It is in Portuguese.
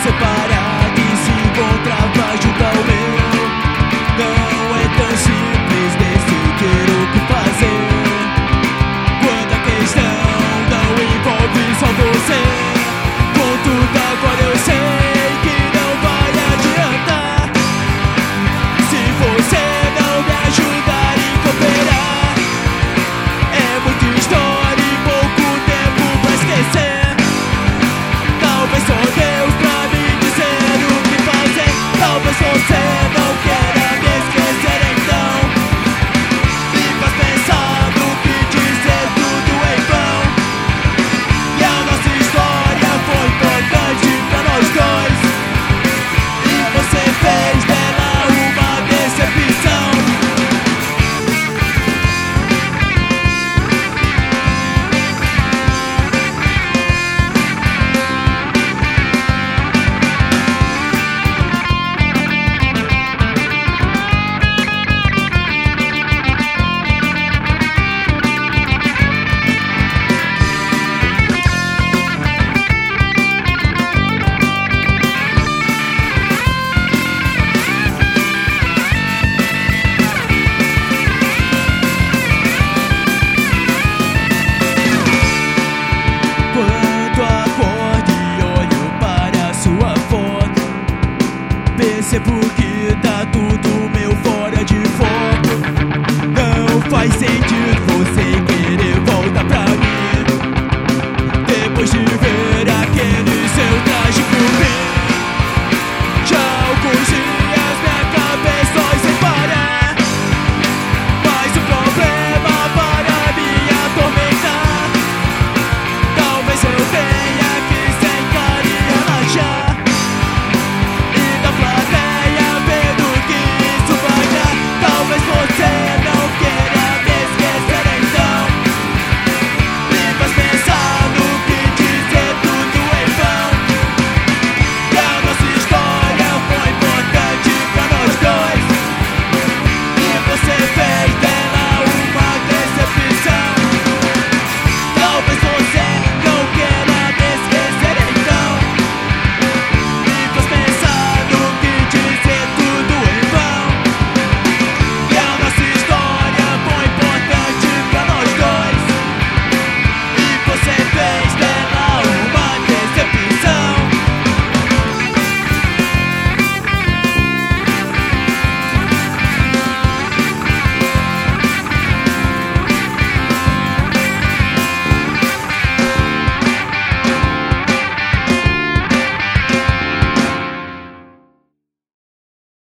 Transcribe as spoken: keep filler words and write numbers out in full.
separado e se encontrava junto ao meu. Não é tão simples decidir o que fazer quando a questão não envolve só você. Contudo, agora eu sei que não vai adiantar se você não me ajudar e cooperar. É muita história e pouco tempo pra esquecer. Talvez só Deus pra me dizer o que fazer. Talvez você não queira me esquecer, então me faz pensar no que dizer tudo em vão. E a nossa história foi importante pra nós dois, e você fez dela uma decepção. Quando acordo e olho para sua foto, percebo que